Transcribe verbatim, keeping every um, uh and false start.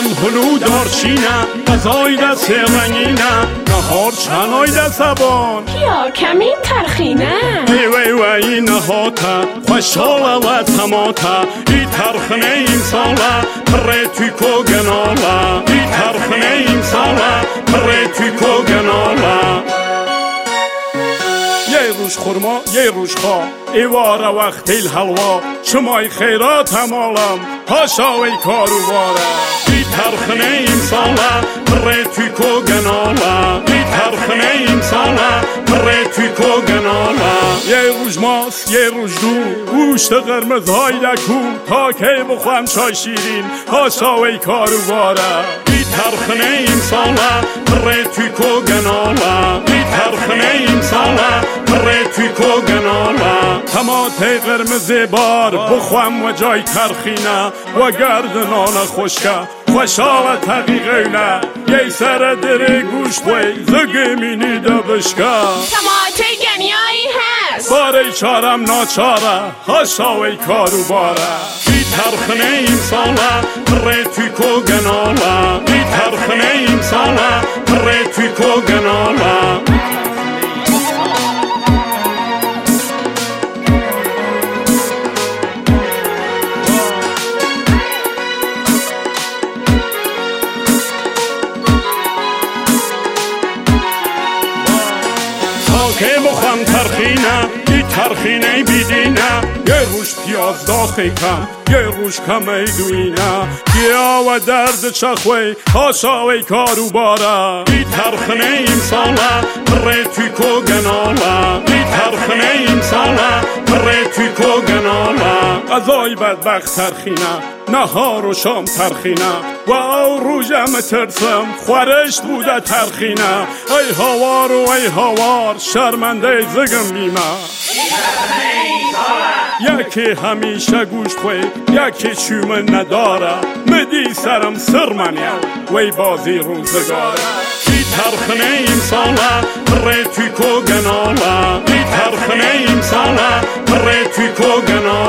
هلو دارچینه غذای دست رنگینه نهار چنای دست زبان یا کمین ترخینه ای وی وی نهاته خوشحاله و تماته ای ترخنه این ساله پره توی کو گناله ای ترخنه این ساله پره توی کو گناله یه روش خورما یه روش خواه ایواره وقت الحلوا شمای خیرات همالم هاشاوی کارو باره ای ترخنه این ساله پره توی کو گناله ای ترخنه این ساله پره توی کو گناله یه روش ماست یه روش دو گوشت قرمز های دکو تا که بخوام چای شیرین هاشاوی کارو باره ای ترخنه این ساله پره توی کو گناله ای ترخنه این ساله پره توی کو گناله تماته قرمز بار بخوام و جای ترخینه و گردنان خوشکه خوشحال تقیقینه یه سر دره گوشت وی زگمینی دبشکه تماته گنیایی هست باره چارم ناچاره هاشاوی کارو باره ای ترخنه این ساله پره توی کو گناله ای ترخنه این ساله پره توی کو گناله که بخوام ترخینه ای ترخینه بیدینه یه روش پیاز داخی کم یه روش کمی دوینه بیا و درد چخوی هاشاوی کارو باره ای ترخنه این ساله پره توی کو گناله ای ترخنه این ساله پره توی کو گناله غذای بدبخت ترخینه نهار و شام ترخینه و او روژم ترسم خورشت بوده ترخینه ای هوار و ای هوار شرمنده زگم بیمه یکی همیشه گوشت خوی یکی چوم نداره مدی سرم سر منیم وی بازی روزگاره ای ترخنه این ساله پره توی کو گناله ای ترخنه این ساله پره توی کو گناله